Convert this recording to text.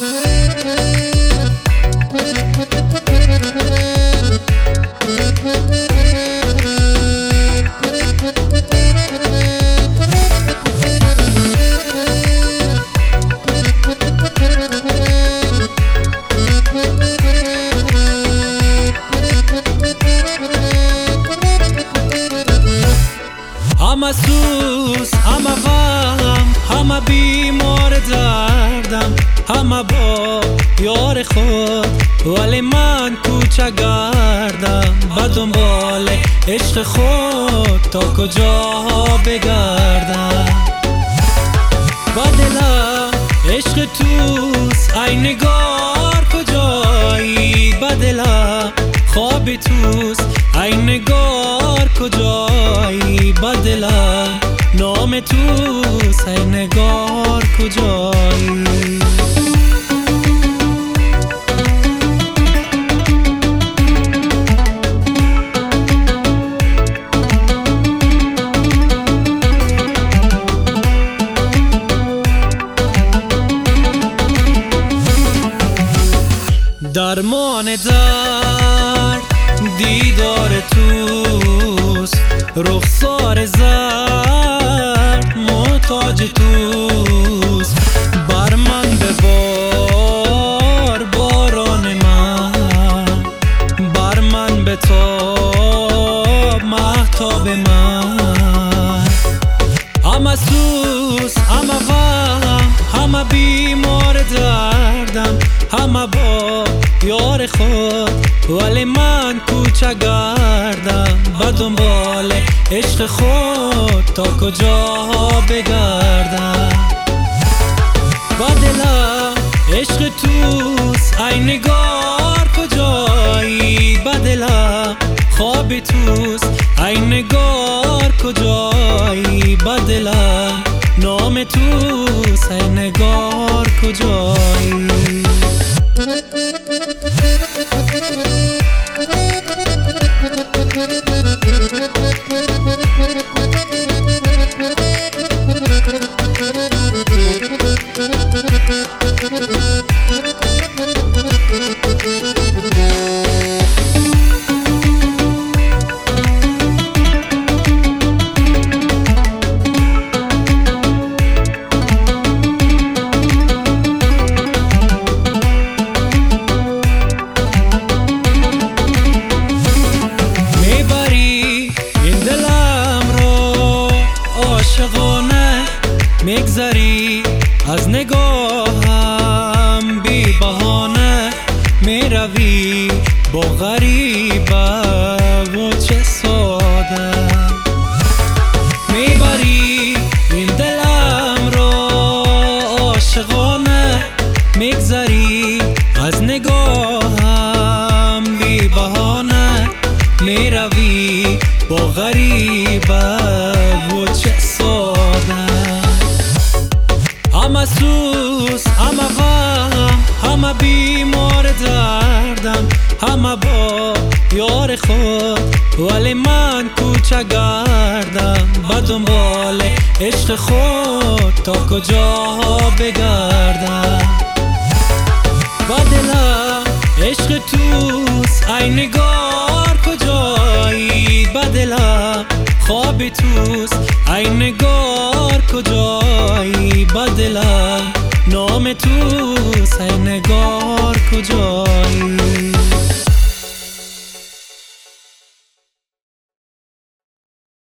همه سوز، همه غم، همه بیمار دردم، همه با یار خود ولی من کوچه گردم. به دنبال عشق خود تا کجا بگردم. با دلم عشق توست ای نگار کجایی. با دلم خواب توست ای نگار کجایی. با دلم نام توست ای نگار کجایی. درمان درد دیدار توست. رخسار زرد محتاج توست. بر من ببار باران من. بر من بتاب مهتاب من. همه سوز، همه غم، همه بیمار دردم، همه با یار خود ولی من کوچه گردم. به دنبال عشق خود تا کجا بگردم. با دلم عشق توست ای نگار کجایی. با دلم خواب توست ای نگار کجایی. با دلم نام توست ای نگار کجایی. میگذری از نگاهم بی بهانه. میروی با غریبه و چه ساده. میبری این دلم را عاشقانه. میگذری از نگاهم بی بهانه. میروی با غریبه و چه ساده. همه سوز، همه غم، همه بیمار دردم، همه با یار خود ولی من کوچه گردم. به دنبال عشق خود تا کجا بگردم. با دلم عشق توست ای نگار کجایی. با دلم خواب توست ای نگار کجایی. با دلم نام توست ای نگار کجایی.